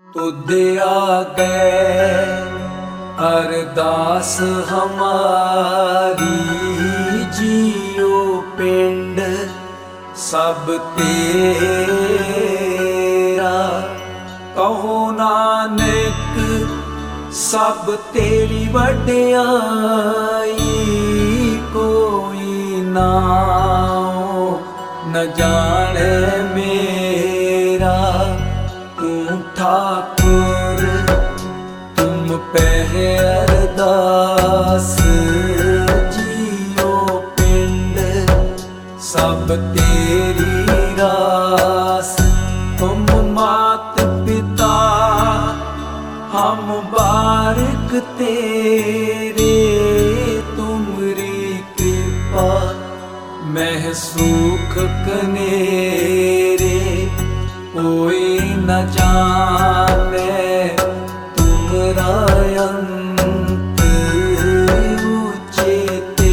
तुद आगे अरदास हमारी, जियो पिंड सब तेरा। कहो नानक सब तेरी वड्याई, कोई नाओ न जाने मेरा। तू ठाकुर तुम पे अरदास, जियो पिंड सब तेरी रास। तुम मात पिता हम बारिक तेरे, तुमरी कृपा मैं सुख कनेरे। कोई न जाने तुमरा अंत, ऊंचे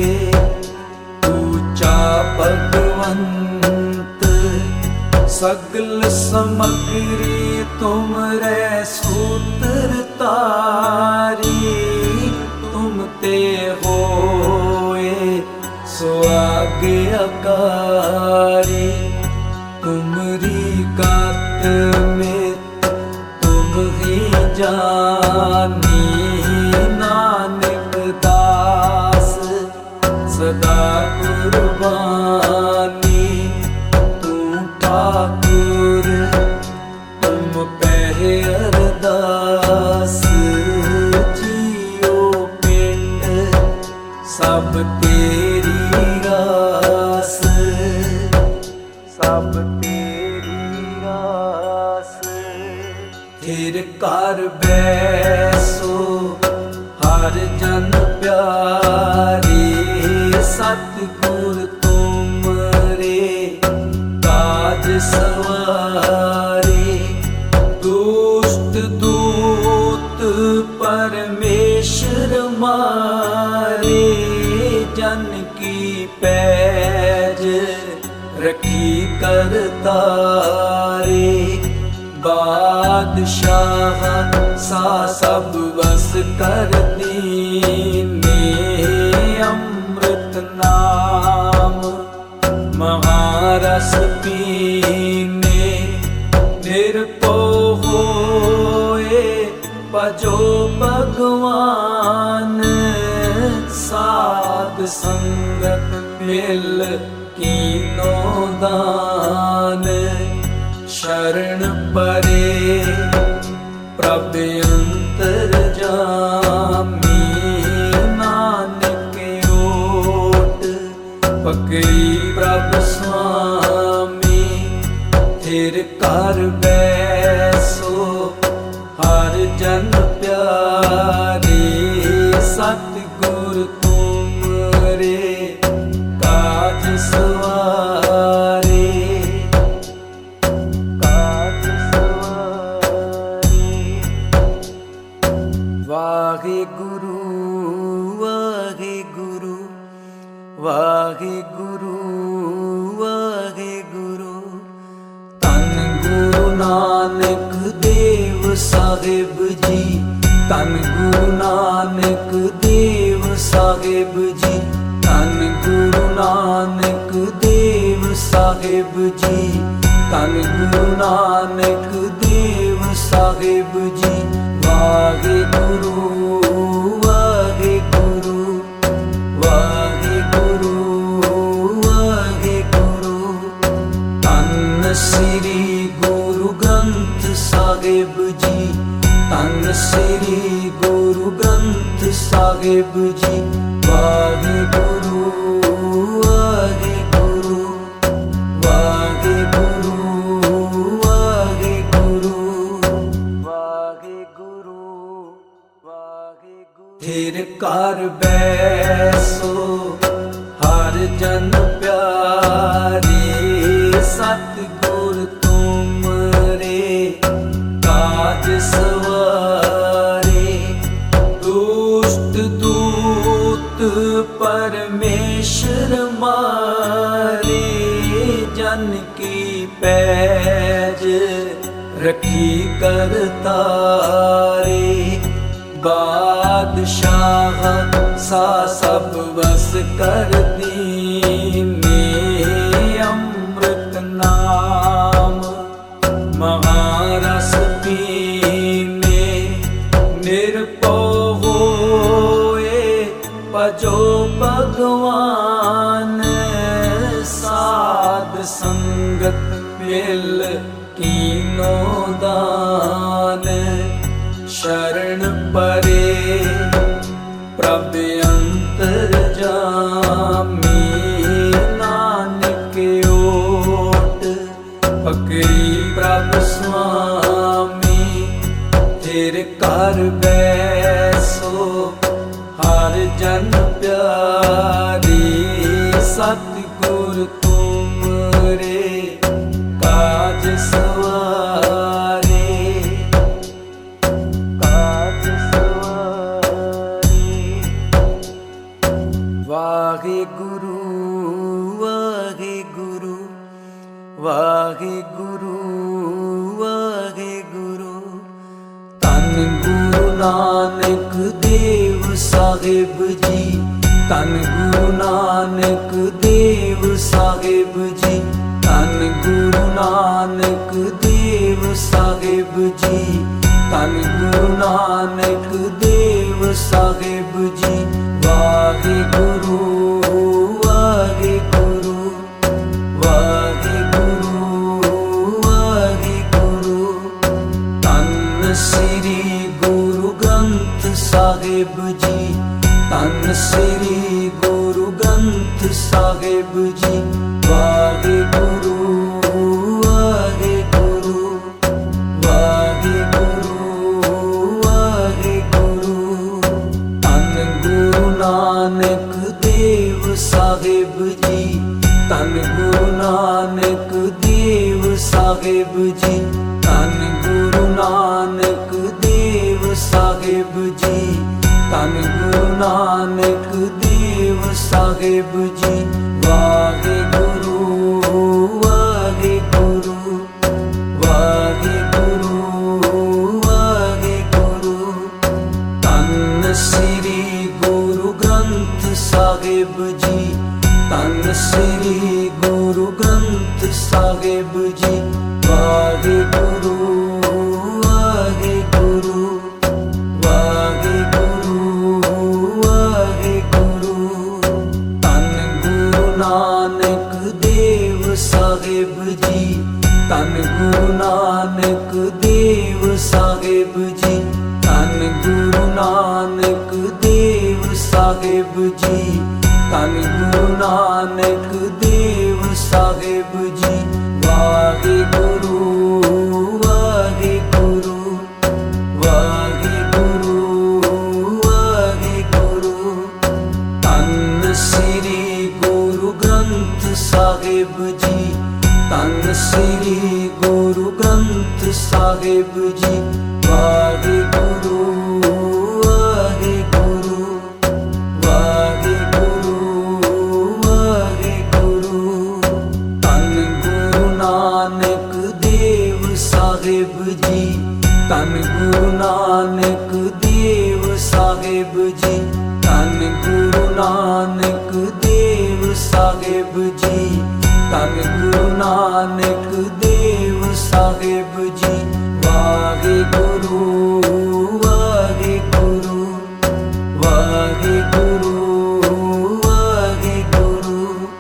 ऊंचा भगवंत। सगल समग्री तुमरे सूत्र तारी, तुम ते होए सो आज्ञाकारी। तुमरी गात में तुम ही जानी, नानक दास सदा कुर्बानी। तू ठाकुर तुम पे अरदास, जियो पिंड सब तेरी रास, सब तेरी रास। फिर कर बैसो हर जन प्यारे, सतगुर तुमरे काज सवारे। दुष्ट दूत परमेश्वर मारे, जन की पैज रखी करतारे। बादशाह सा सब बस कर दीने, अमृत नाम महारस पीने। निरपो होए भजो भगवान, साध संगत मिल कीनो दान। शरण परे प्रभ अंतरजामी, नानक ओट पकड़ी प्रभ स्वामी। फिर कर बैसो हर जन प्यारे, सतगुर तुमरे काज सवारे, काज सवारे। वाहेगुरु वाहेगुरु वाहेगुरु वाहेगुरु। धन गुरु नानक देव साहिब जी, धन गुरु नानक देव साहिब जी। धन गुरु नानक देव साहिब जी, धन गुरु नानक देव साहिब जी। वाहेगुरु वाहेगुरु वाहेगुरु वाहेगुरु। धन श्री गुरु ग्रंथ साहिब जी, धन श्री गुरु ग्रंथ साहिब जी। वाहेगुरु वाहेगुरु वाहेगुरु वाहेगुरु वाहेगुरु वाहेगुरु। फिर कर बैसो हर जन प्यारे, सतगुर तुमरे काज सवारे। दुष्ट दूत परमेश्वर मारे, जन की पैज रखी करतारे। बादशाह सा सब बस कर दीने, अमृत नाम महारस पीने। निरपो होए भजो भगवान, साध संगत मिल कीनो दान। शरण परे प्रभ अंतरजामी, नानक ओट पकड़ी प्रभ स्वामी। फिर कर बैसो हर जन प्यारी, सतगुर तुमरे काज सवारे। काज सवारे। वाहिगुरु वाहिगुरु वाहिगुरु वाहिगुरु। धन गुरु नानक देव साहिब जी, धन गुरु नानक देव साहिब जी। धन गुरु नानक देव साहिब जी, धन गुरु नानक देव साहिब जी। वाहिगुरु वाहिगुरु वाहिगुरु वाहिगुरु। धन श्री गुरु ग्रंथ साहिब जी, धन श्री गुरु ग्रंथ साहिब जी। वाहिगुरु वाहिगुरु वाहिगुरु वाहिगुरु। धन गुरु नानक देव साहिब जी, धन गुरु नानक देव साहिब जी। धन गुरु नानक देव साहिब जी, धन गुरु नानक देव साहिब जी। वाहिगुरु वाहिगुरु वाहिगुरु वाहिगुरु। धन श्री गुरु ग्रंथ साहिब जी, धन श्री गुरु ग्रंथ साहिब जी। वाहिगुरु वाहिगुरु वाहिगुरु वाहिगुरु। धन गुरु नानक देव साहिब जी, धन गुरु नानक देव साहिब जी। धन गुरु नानक देव साहिब जी, धन गुरु नानक देव साहिब जी। वाहिगुरु वाहिगुरु वाहिगुरु वाहिगुरु। धन श्री गुरु ग्रंथ साहिब जी, धन श्री गुरु ग्रंथ साहिब जी। वाहिगुरु वाहिगुरु वाहिगुरु वाहिगुरु। धन गुरु नानक देव साहिब जी, धन गुरु नानक देव साहिब जी। धन गुरु नानक देव साहिब जी, धन गुरु नानक देव साहिब जी। वाहिगुरु वाहिगुरु वाहिगुरु वाहिगुरु।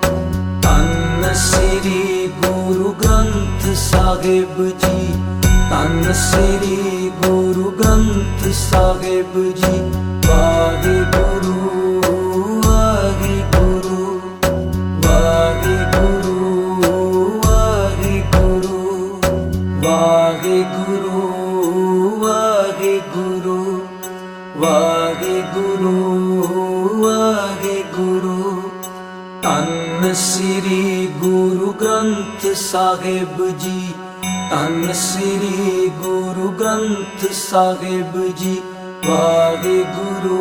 धन श्री गुरु ग्रंथ साहिब जी, धन श्री गुरु ग्रंथ साहिब जी। वाहिगुरु वाहिगुरु वाहिगुरु वाहिगुरु वाहिगुरु वाहिगुरु वाहिगुरु वाहिगुरु। धन श्री गुरु ग्रंथ साहिब जी, धन श्री गुरु ग्रंथ साहिब जी। वाहिगुरु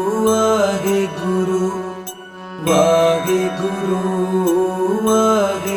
वाहिगुरु वाहिगुरु वाहिगुरु।